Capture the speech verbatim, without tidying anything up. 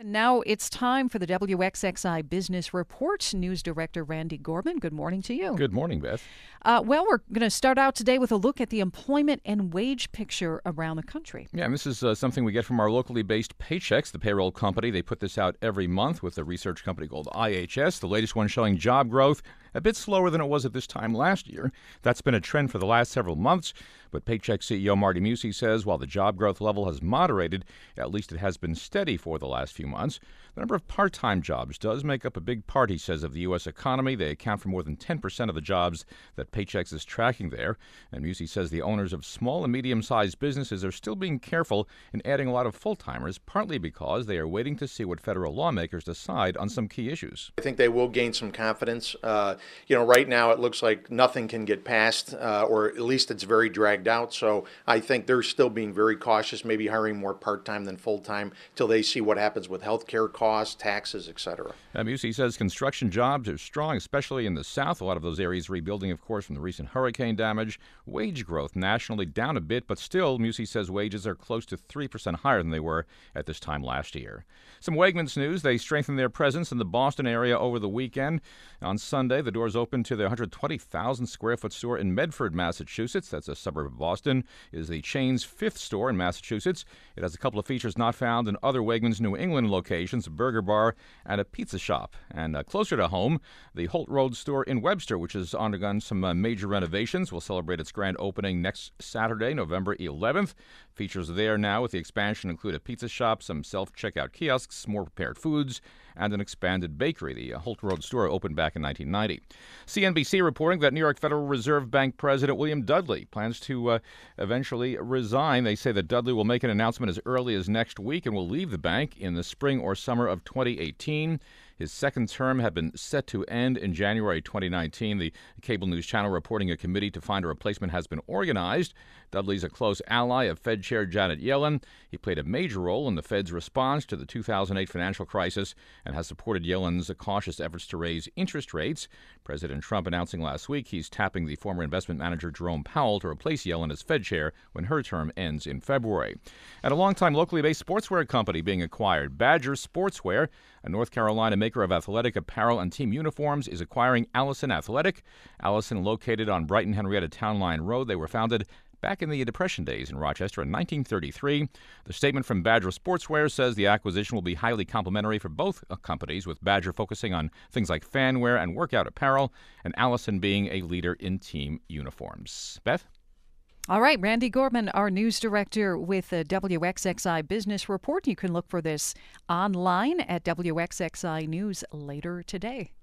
Now it's time for the W X X I Business Report. News Director Randy Gorman, good morning to you. Good morning, Beth. Uh, well, we're going to start out today with a look at the employment and wage picture around the country. Yeah, and this is uh, something we get from our locally based Paychex, the payroll company. They put this out every month with a research company called I H S. The latest one showing job growth a bit slower than it was at this time last year. That's been a trend for the last several months. But Paychex C E O Marty Mucci says while the job growth level has moderated, at least it has been steady for the last few months. The number of part-time jobs does make up a big part, he says, of the U S economy. They account for more than ten percent of the jobs that Paychex is tracking there. And Mucci says the owners of small and medium-sized businesses are still being careful in adding a lot of full-timers, partly because they are waiting to see what federal lawmakers decide on some key issues. I think they will gain some confidence. Uh, you know, right now it looks like nothing can get passed, uh, or at least it's very dragged out. So I think they're still being very cautious, maybe hiring more part-time than full-time till they see what happens with health care costs, taxes, et cetera. Uh, Mucci says construction jobs are strong, especially in the South. A lot of those areas rebuilding, of course, from the recent hurricane damage. Wage growth nationally down a bit, but still, Mucci says wages are close to three percent higher than they were at this time last year. Some Wegmans news. They strengthened their presence in the Boston area over the weekend. On Sunday, the doors opened to their one hundred twenty thousand square foot store in Medford, Massachusetts. That's a suburb of Boston. It is the chain's fifth store in Massachusetts. It has a couple of features not found in other Wegmans New England locations, a burger bar and a pizza shop. And uh, closer to home, the Holt Road store in Webster, which has undergone some uh, major renovations, will celebrate its grand opening next Saturday, November eleventh. Features there now with the expansion include a pizza shop, some self-checkout kiosks, more prepared foods, and an expanded bakery. The uh, Holt Road store opened back in nineteen ninety. C N B C reporting that New York Federal Reserve Bank President William Dudley plans to uh, eventually resign. They say that Dudley will make an announcement as early as next week and will leave the bank in the spring or summer of twenty eighteen. His second term had been set to end in January twenty nineteen. The cable news channel reporting a committee to find a replacement has been organized. Dudley's a close ally of Fed Chair Janet Yellen. He played a major role in the Fed's response to the two thousand eight financial crisis and has supported Yellen's cautious efforts to raise interest rates. President Trump announcing last week he's tapping the former investment manager Jerome Powell to replace Yellen as Fed Chair when her term ends in February. And a longtime locally based sportswear company being acquired, Badger Sportswear, a North Carolina maker of athletic apparel and team uniforms, is acquiring Allison Athletic. Allison, located on Brighton Henrietta Town Line Road. They were founded back in the Depression days in Rochester in nineteen thirty-three. The statement from Badger Sportswear says the acquisition will be highly complementary for both companies, with Badger focusing on things like fan wear and workout apparel, and Allison being a leader in team uniforms. Beth? All right, Randy Gorman, our news director with the W X X I Business Report. You can look for this online at W X X I News later today.